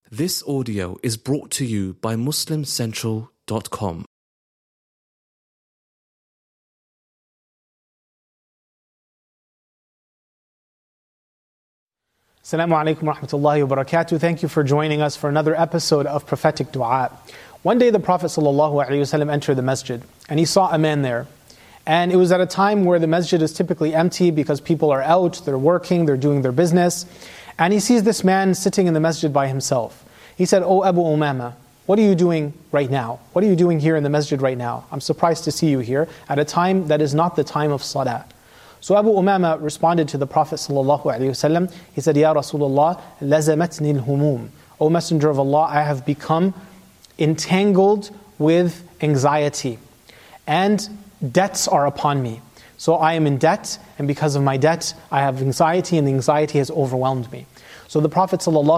This audio is brought to you by MuslimCentral.com. Assalamu alaikum wa rahmatullahi wa barakatuh. Thank you for joining us for another episode of Prophetic Dua. One day the Prophet ﷺ entered the masjid and he saw a man there. And it was at a time where the masjid is typically empty because people are out, they're working, they're doing their business. And he sees this man sitting in the masjid by himself. He said, "Oh Abu Umama, what are you doing right now? What are you doing here in the masjid right now? I'm surprised to see you here at a time that is not the time of salah." So Abu Umama responded to the Prophet ﷺ. He said, "Ya Rasulullah, lazamatni al-humum." O Messenger of Allah, I have become entangled with anxiety. And debts are upon me. So I am in debt, and because of my debt, I have anxiety, and the anxiety has overwhelmed me. So the Prophet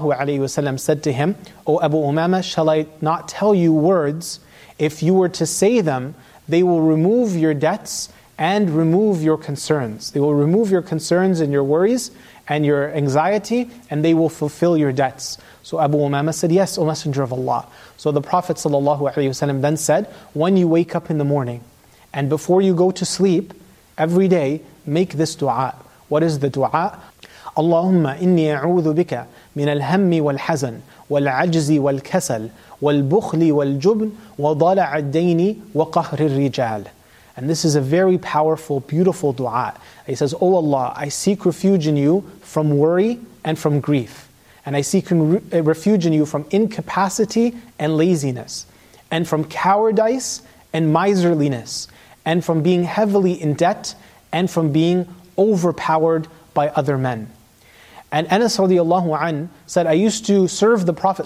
ﷺ said to him, "O Abu Umama, shall I not tell you words? If you were to say them, they will remove your debts and remove your concerns. They will remove your concerns and your worries and your anxiety, and they will fulfill your debts." So Abu Umama said, "Yes, O Messenger of Allah." So the Prophet ﷺ then said, "When you wake up in the morning, and before you go to sleep, every day, make this dua." What is the dua? Allahumma inni a'udhu bika min al-hammi wal-hazan, wal-ajzi wal-kasal, wal-bukhli wal-jubn, wa dala' ad-dayni wa qahri al-rijal. And this is a very powerful, beautiful dua. He says, "O Allah, I seek refuge in you from worry and from grief. And I seek refuge in you from incapacity and laziness, and from cowardice and miserliness, and from being heavily in debt, and from being overpowered by other men." And Anas radiallahu an said, "I used to serve the Prophet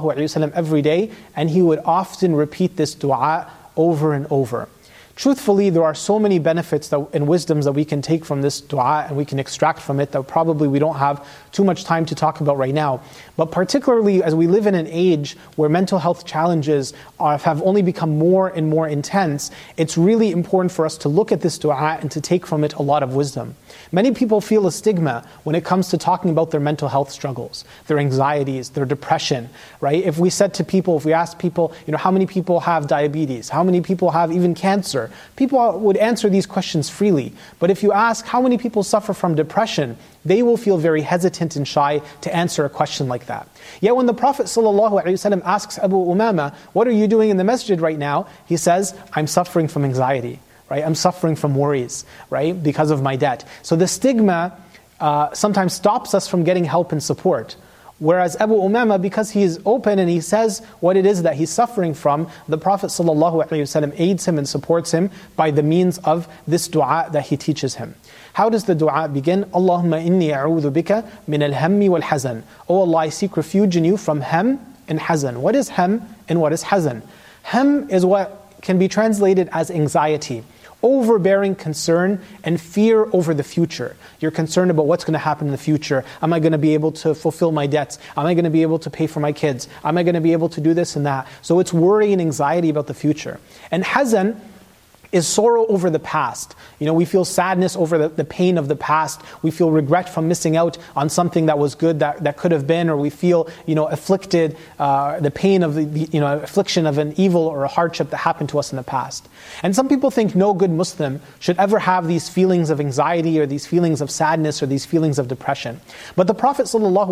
ﷺ every day, and he would often repeat this dua over and over." Truthfully, there are so many benefits and wisdoms that we can take from this dua and we can extract from it that probably we don't have too much time to talk about right now. But particularly as we live in an age where mental health challenges have only become more and more intense, it's really important for us to look at this dua and to take from it a lot of wisdom. Many people feel a stigma when it comes to talking about their mental health struggles, their anxieties, their depression, right? If we asked people, how many people have diabetes? How many people have even cancer? People would answer these questions freely. But if you ask how many people suffer from depression, they will feel very hesitant and shy to answer a question like that. Yet when the Prophet ﷺ asks Abu Umama, "What are you doing in the masjid right now?" he says, "I'm suffering from anxiety. Right? I'm suffering from worries, right? Because of my debt." So the stigma sometimes stops us from getting help and support. Whereas Abu Umama, because he is open and he says what it is that he's suffering from, the Prophet ﷺ aids him and supports him by the means of this dua that he teaches him. How does the dua begin? Allahumma inni a'udhu bika min al-hammi wal-hazan. Oh Allah, I seek refuge in you from ham and hazan. What is ham and what is hazan? Ham is what can be translated as anxiety, overbearing concern and fear over the future. You're concerned about what's going to happen in the future. Am I going to be able to fulfill my debts? Am I going to be able to pay for my kids? Am I going to be able to do this and that? So it's worry and anxiety about the future. And hazan is sorrow over the past. We feel sadness over the pain of the past. We feel regret from missing out on something that was good that could have been, or we feel, afflicted, the pain of the affliction of an evil or a hardship that happened to us in the past. And some people think no good Muslim should ever have these feelings of anxiety or these feelings of sadness or these feelings of depression. But the Prophet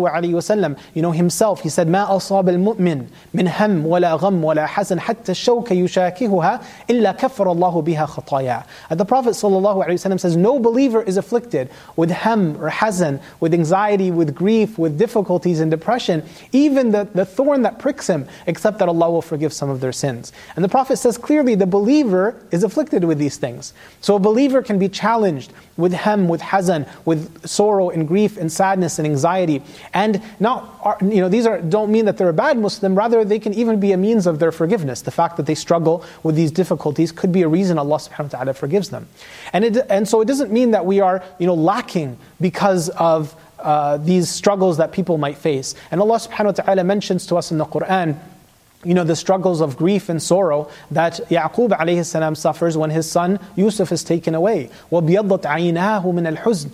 ﷺ, himself, he said, "Ma asab al-mu'min min ham wala gham wala hazan hatta shawka yushakihuha illa kaffara Allahu biha khataya." And the Prophet ﷺ says, no believer is afflicted with ham or hazan, with anxiety, with grief, with difficulties and depression, even the thorn that pricks him, except that Allah will forgive some of their sins. And the Prophet says clearly the believer is afflicted with these things. So a believer can be challenged with ham, with hazan, with sorrow and grief and sadness and anxiety. And these don't mean that they're a bad Muslim, rather they can even be a means of their forgiveness. The fact that they struggle with these difficulties could be a reason Allah subhanahu wa ta'ala forgives them. And so it doesn't mean that we are lacking because of these struggles that people might face. And Allah subhanahu wa ta'ala mentions to us in the Qur'an, the struggles of grief and sorrow that Yaqub alayhi salam suffers when his son Yusuf is taken away. وَبْيَضَّتْ عَيْنَاهُ مِنَ الْحُزْنِ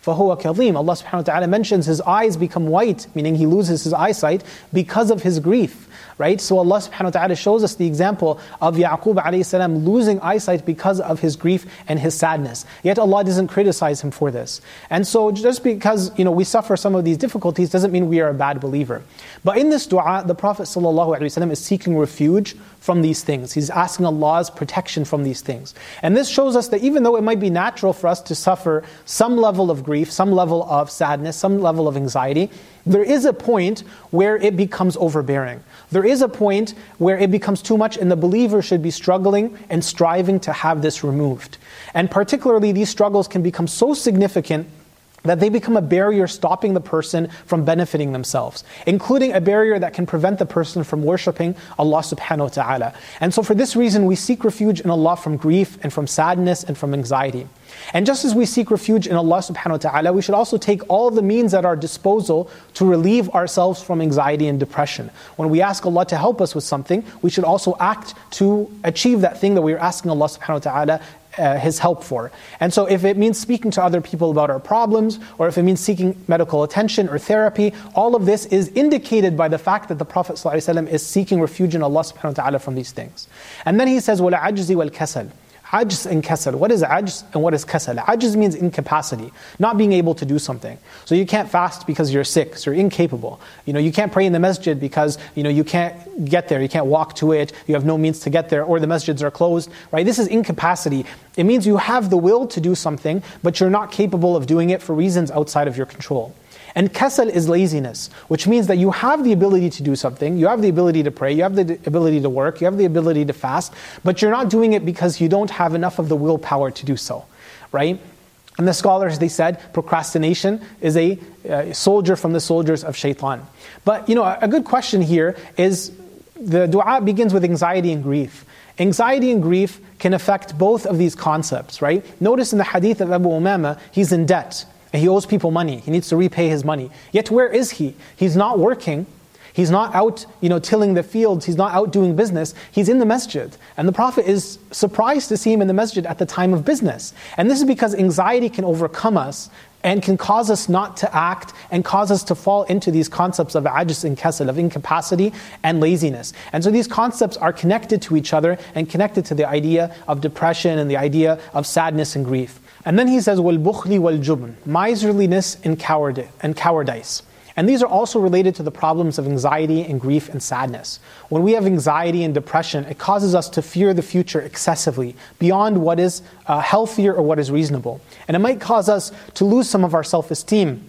فَهُوَ كَظِيمٌ. Allah subhanahu wa ta'ala mentions his eyes become white, meaning he loses his eyesight because of his grief. Right? So Allah subhanahu wa ta'ala shows us the example of Yaqub alayhi salam losing eyesight because of his grief and his sadness. Yet Allah doesn't criticize him for this. And so just because we suffer some of these difficulties doesn't mean we are a bad believer. But in this dua, the Prophet ﷺ is seeking refuge from these things. He's asking Allah's protection from these things. And this shows us that even though it might be natural for us to suffer some level of grief, some level of sadness, some level of anxiety, there is a point where it becomes overbearing. There is a point where it becomes too much and the believer should be struggling and striving to have this removed. And particularly these struggles can become so significant that they become a barrier stopping the person from benefiting themselves, including a barrier that can prevent the person from worshipping Allah subhanahu wa ta'ala. And so for this reason, we seek refuge in Allah from grief and from sadness and from anxiety. And just as we seek refuge in Allah subhanahu wa ta'ala, we should also take all of the means at our disposal to relieve ourselves from anxiety and depression. When we ask Allah to help us with something, we should also act to achieve that thing that we are asking Allah subhanahu wa ta'ala His help for. And so if it means speaking to other people about our problems, or if it means seeking medical attention or therapy, all of this is indicated by the fact that the Prophet ﷺ is seeking refuge in Allah subhanahu wa ta'ala from these things. And then he says, وَلَا عَجْزِ وَالْكَسَلِ. Ajz and kasal. What is ajz and what is kasal? Ajz means incapacity, not being able to do something. So you can't fast because you're sick, so you're incapable. You can't pray in the masjid because you can't get there, you can't walk to it, you have no means to get there, or the masjids are closed. Right? This is incapacity. It means you have the will to do something, but you're not capable of doing it for reasons outside of your control. And kasal is laziness, which means that you have the ability to do something, you have the ability to pray, you have the ability to work, you have the ability to fast, but you're not doing it because you don't have enough of the willpower to do so, right? And the scholars, they said, procrastination is a soldier from the soldiers of shaitan. But a good question here is, the dua begins with anxiety and grief. Anxiety and grief can affect both of these concepts, right? Notice in the hadith of Abu Umama, he's in debt. And he owes people money. He needs to repay his money. Yet where is he? He's not working. He's not out, tilling the fields. He's not out doing business. He's in the masjid. And the Prophet is surprised to see him in the masjid at the time of business. And this is because anxiety can overcome us and can cause us not to act and cause us to fall into these concepts of ajz and kasal, of incapacity and laziness. And so these concepts are connected to each other and connected to the idea of depression and the idea of sadness and grief. And then he says, وَالْبُخْلِ وَالْجُبْنِ, miserliness and cowardice. And these are also related to the problems of anxiety and grief and sadness. When we have anxiety and depression, it causes us to fear the future excessively, beyond what is healthier or what is reasonable. And it might cause us to lose some of our self-esteem,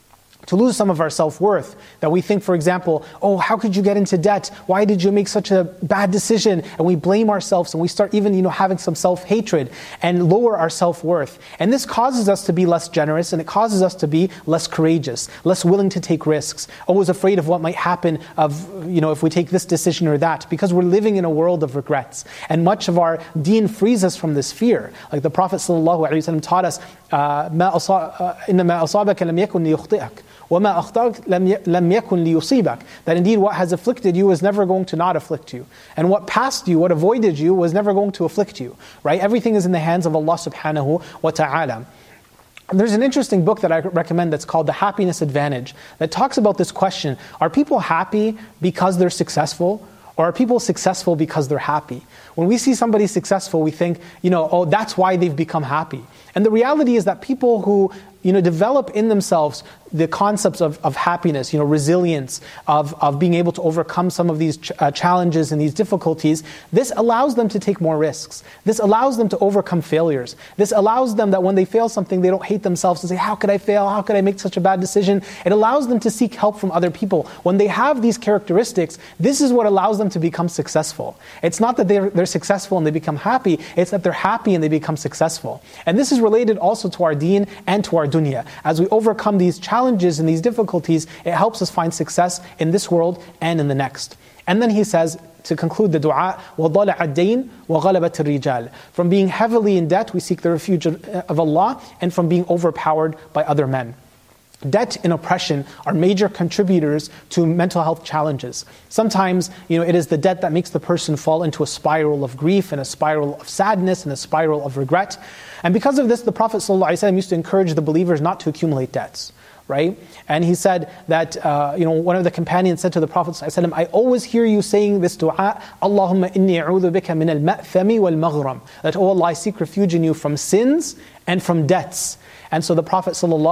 to lose some of our self-worth, that we think, for example, oh, how could you get into debt? Why did you make such a bad decision? And we blame ourselves, and we start even, having some self-hatred and lower our self-worth. And this causes us to be less generous, and it causes us to be less courageous, less willing to take risks, always afraid of what might happen if we take this decision or that, because we're living in a world of regrets. And much of our deen frees us from this fear. Like the Prophet ﷺ taught us, إِنَّمَا أَصَابَكَ لَمْ يَكُنْ لِيُخْطِئَكَ وَمَا أَخْطَأَكَ لَمْ يَكُنْ لِيُصِيبَكَ. That indeed what has afflicted you was never going to not afflict you. And what passed you, what avoided you, was never going to afflict you. Right? Everything is in the hands of Allah subhanahu wa ta'ala. And there's an interesting book that I recommend that's called The Happiness Advantage, that talks about this question: are people happy because they're successful? Or are people successful because they're happy? When we see somebody successful, we think, oh, that's why they've become happy. And the reality is that people who develop in themselves the concepts of happiness, resilience, of being able to overcome some of these challenges and these difficulties, this allows them to take more risks. This allows them to overcome failures. This allows them that when they fail something, they don't hate themselves and say, how could I fail? How could I make such a bad decision? It allows them to seek help from other people. When they have these characteristics, this is what allows them to become successful. It's not that they're successful and they become happy, it's that they're happy and they become successful. And this is related also to our deen and to our dunya. As we overcome these challenges and these difficulties, it helps us find success in this world and in the next. And then he says, to conclude the dua, وَضَلَعَ الدَّيْنِ وَغَلَبَةِ الرِّجَالِ. From being heavily in debt, we seek the refuge of Allah, and from being overpowered by other men. Debt and oppression are major contributors to mental health challenges. Sometimes, it is the debt that makes the person fall into a spiral of grief and a spiral of sadness and a spiral of regret. And because of this, the Prophet ﷺ used to encourage the believers not to accumulate debts. Right? And he said that, one of the companions said to the Prophet ﷺ, I always hear you saying this dua, Allahumma inni a'udhu bika min al-ma'thami wal-maghram. That, oh Allah, I seek refuge in you from sins and from debts. And so the Prophet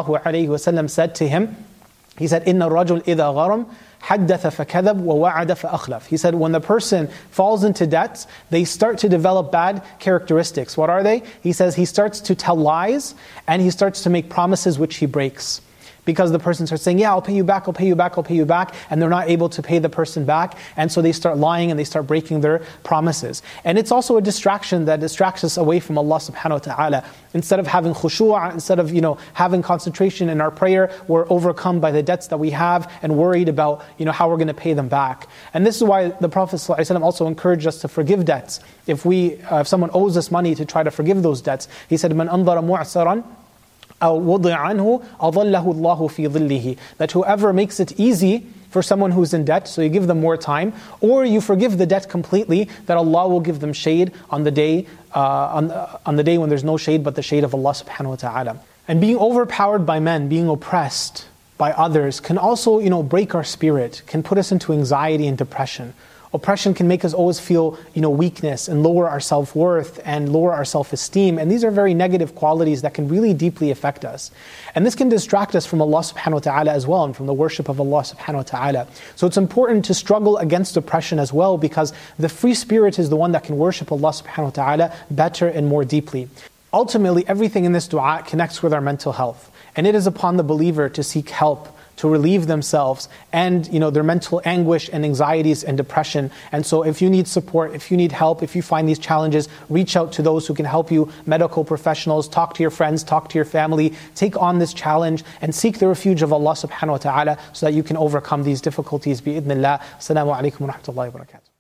ﷺ said to him, he said, Inna rajul idha gharam, حدث فكذب ووعد فأخلف. He said, when the person falls into debts, they start to develop bad characteristics. What are they? He says he starts to tell lies and he starts to make promises which he breaks. Because the person starts saying, yeah, I'll pay you back, I'll pay you back, I'll pay you back, and they're not able to pay the person back, and so they start lying and they start breaking their promises. And it's also a distraction that distracts us away from Allah subhanahu wa ta'ala. Instead of having khushu', instead of having concentration in our prayer, we're overcome by the debts that we have and worried about how we're going to pay them back. And this is why the Prophet ﷺ also encouraged us to forgive debts. If someone owes us money, to try to forgive those debts. He said, "Man anzara mu'saran أو وضع عنه أظله الله في ظله." That whoever makes it easy for someone who's in debt, so you give them more time, or you forgive the debt completely, that Allah will give them shade on the day on the day when there's no shade but the shade of Allah subhanahu wa ta'ala. And being overpowered by men, being oppressed by others, can also break our spirit, can put us into anxiety and depression. Oppression can make us always feel, weakness and lower our self-worth and lower our self-esteem. And these are very negative qualities that can really deeply affect us. And this can distract us from Allah subhanahu wa ta'ala as well, and from the worship of Allah subhanahu wa ta'ala. So it's important to struggle against oppression as well, because the free spirit is the one that can worship Allah subhanahu wa ta'ala better and more deeply. Ultimately, everything in this dua connects with our mental health. And it is upon the believer to seek help, to relieve themselves and their mental anguish and anxieties and depression. And so if you need support, if you need help, if you find these challenges, reach out to those who can help you, medical professionals, talk to your friends, talk to your family, take on this challenge and seek the refuge of Allah subhanahu wa ta'ala so that you can overcome these difficulties bi-idhnillah. Assalamu alaikum wa rahmatullahi wa barakatuh.